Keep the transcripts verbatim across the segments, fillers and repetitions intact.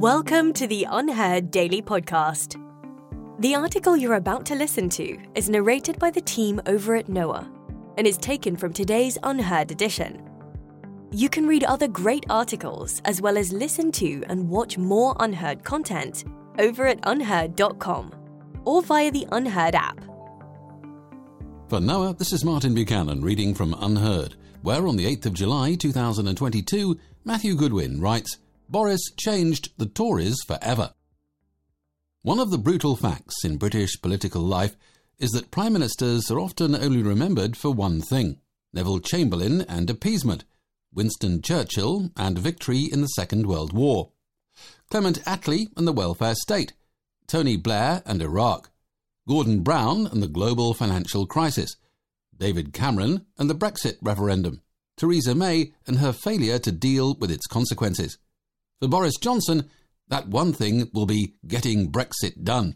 Welcome to the Unheard Daily Podcast. The article you're about to listen to is narrated by the team over at Noah and is taken from today's Unheard edition. You can read other great articles as well as listen to and watch more Unheard content over at unheard dot com or via the Unheard app. For Noah, this is Martin Buchanan reading from Unheard, where on the eighth of July two thousand twenty-two, Matthew Goodwin writes, Boris changed the Tories forever. One of the brutal facts in British political life is that Prime Ministers are often only remembered for one thing: Neville Chamberlain and appeasement, Winston Churchill and victory in the Second World War, Clement Attlee and the welfare state, Tony Blair and Iraq, Gordon Brown and the global financial crisis, David Cameron and the Brexit referendum, Theresa May and her failure to deal with its consequences. For Boris Johnson, that one thing will be getting Brexit done.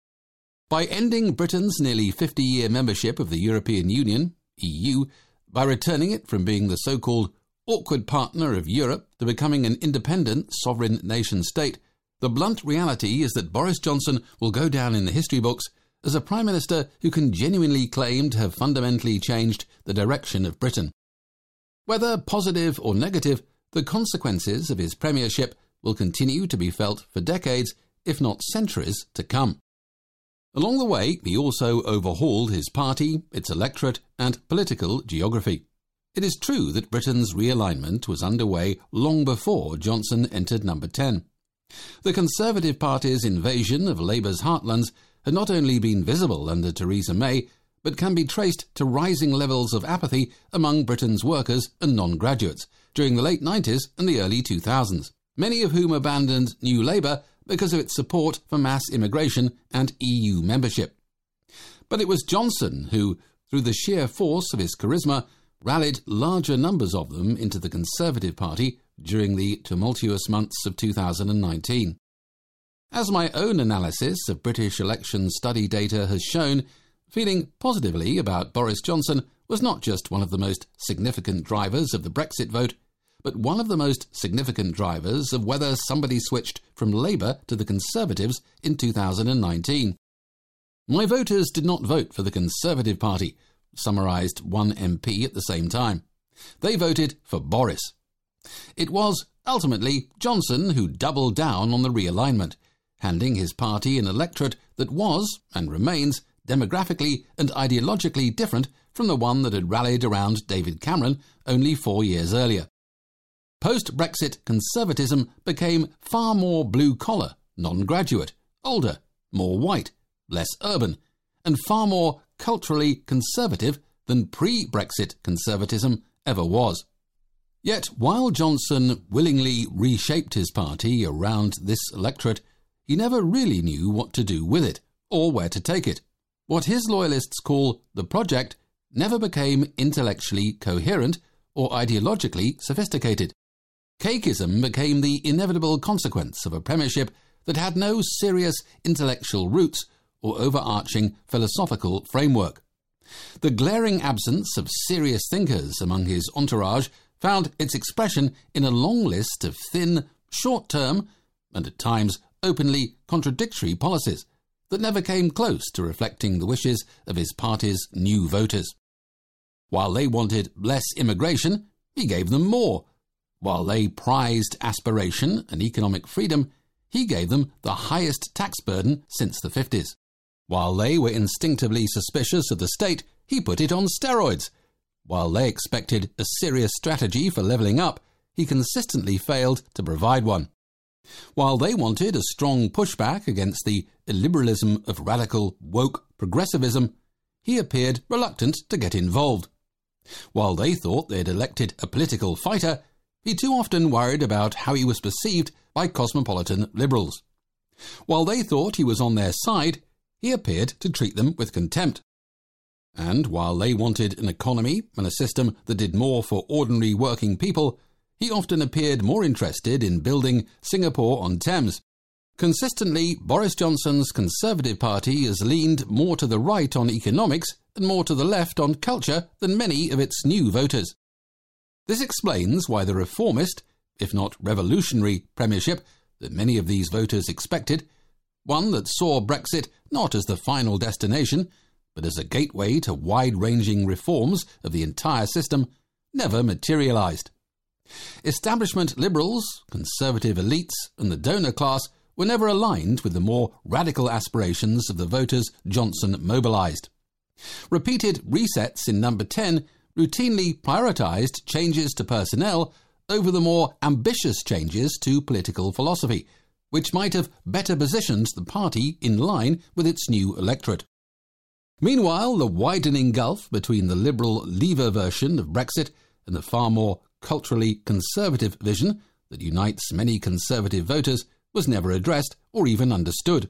By ending Britain's nearly fifty-year membership of the European Union, E U, by returning it from being the so-called awkward partner of Europe to becoming an independent sovereign nation-state, the blunt reality is that Boris Johnson will go down in the history books as a Prime Minister who can genuinely claim to have fundamentally changed the direction of Britain. Whether positive or negative, the consequences of his premiership will continue to be felt for decades, if not centuries, to come. Along the way, he also overhauled his party, its electorate, and political geography. It is true that Britain's realignment was underway long before Johnson entered number ten. The Conservative Party's invasion of Labour's heartlands had not only been visible under Theresa May, but can be traced to rising levels of apathy among Britain's workers and non-graduates during the late nineties and the early two thousands, many of whom abandoned New Labour because of its support for mass immigration and E U membership. But it was Johnson who, through the sheer force of his charisma, rallied larger numbers of them into the Conservative Party during the tumultuous months of two thousand nineteen. As my own analysis of British election study data has shown, feeling positively about Boris Johnson was not just one of the most significant drivers of the Brexit vote, but one of the most significant drivers of whether somebody switched from Labour to the Conservatives in two thousand nineteen. My voters did not vote for the Conservative Party, summarised one M P at the same time. They voted for Boris. It was, ultimately, Johnson who doubled down on the realignment, handing his party an electorate that was, and remains, demographically and ideologically different from the one that had rallied around David Cameron only four years earlier. Post-Brexit conservatism became far more blue-collar, non-graduate, older, more white, less urban, and far more culturally conservative than pre-Brexit conservatism ever was. Yet, while Johnson willingly reshaped his party around this electorate, he never really knew what to do with it, or where to take it. What his loyalists call the project never became intellectually coherent or ideologically sophisticated. Cakeism became the inevitable consequence of a premiership that had no serious intellectual roots or overarching philosophical framework. The glaring absence of serious thinkers among his entourage found its expression in a long list of thin, short-term, and at times openly contradictory policies that never came close to reflecting the wishes of his party's new voters. While they wanted less immigration, he gave them more. While they prized aspiration and economic freedom, he gave them the highest tax burden since the fifties. While they were instinctively suspicious of the state, he put it on steroids. While they expected a serious strategy for levelling up, he consistently failed to provide one. While they wanted a strong pushback against the illiberalism of radical, woke progressivism, he appeared reluctant to get involved. While they thought they had elected a political fighter, he too often worried about how he was perceived by cosmopolitan liberals. While they thought he was on their side, he appeared to treat them with contempt. And while they wanted an economy and a system that did more for ordinary working people, he often appeared more interested in building Singapore-on-Thames. Consistently, Boris Johnson's Conservative Party has leaned more to the right on economics and more to the left on culture than many of its new voters. This explains why the reformist, if not revolutionary, premiership that many of these voters expected, one that saw Brexit not as the final destination, but as a gateway to wide-ranging reforms of the entire system, never materialised. Establishment Liberals, Conservative elites and the donor class were never aligned with the more radical aspirations of the voters Johnson mobilised. Repeated resets in Number ten routinely prioritised changes to personnel over the more ambitious changes to political philosophy, which might have better positioned the party in line with its new electorate. Meanwhile, the widening gulf between the Liberal Leaver version of Brexit and the far more culturally conservative vision that unites many Conservative voters was never addressed or even understood.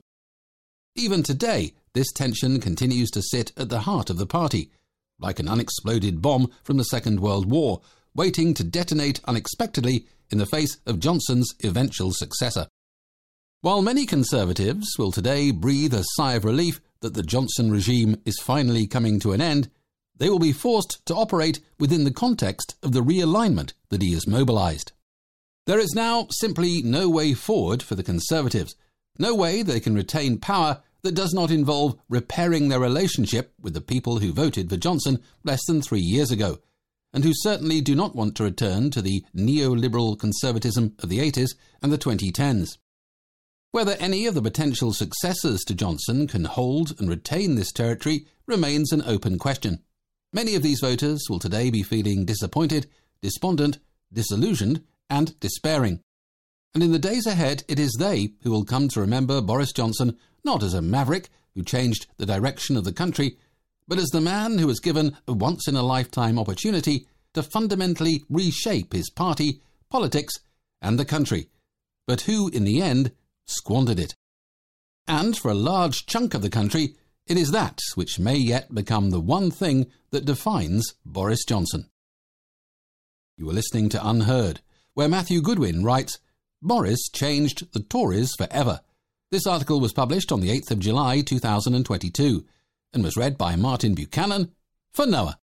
Even today, this tension continues to sit at the heart of the party, like an unexploded bomb from the Second World War, waiting to detonate unexpectedly in the face of Johnson's eventual successor. While many Conservatives will today breathe a sigh of relief that the Johnson regime is finally coming to an end, they will be forced to operate within the context of the realignment that he has mobilised. There is now simply no way forward for the Conservatives, no way they can retain power that does not involve repairing their relationship with the people who voted for Johnson less than three years ago, and who certainly do not want to return to the neoliberal conservatism of the eighties and the twenty tens. Whether any of the potential successors to Johnson can hold and retain this territory remains an open question. Many of these voters will today be feeling disappointed, despondent, disillusioned, and despairing. And in the days ahead, it is they who will come to remember Boris Johnson not as a maverick who changed the direction of the country, but as the man who was given a once-in-a-lifetime opportunity to fundamentally reshape his party, politics, and the country, but who, in the end, squandered it. And for a large chunk of the country, it is that which may yet become the one thing that defines Boris Johnson. You are listening to Unheard, where Matthew Goodwin writes, Boris changed the Tories forever. This article was published on the eighth of July two thousand twenty-two and was read by Martin Buchanan for Noah.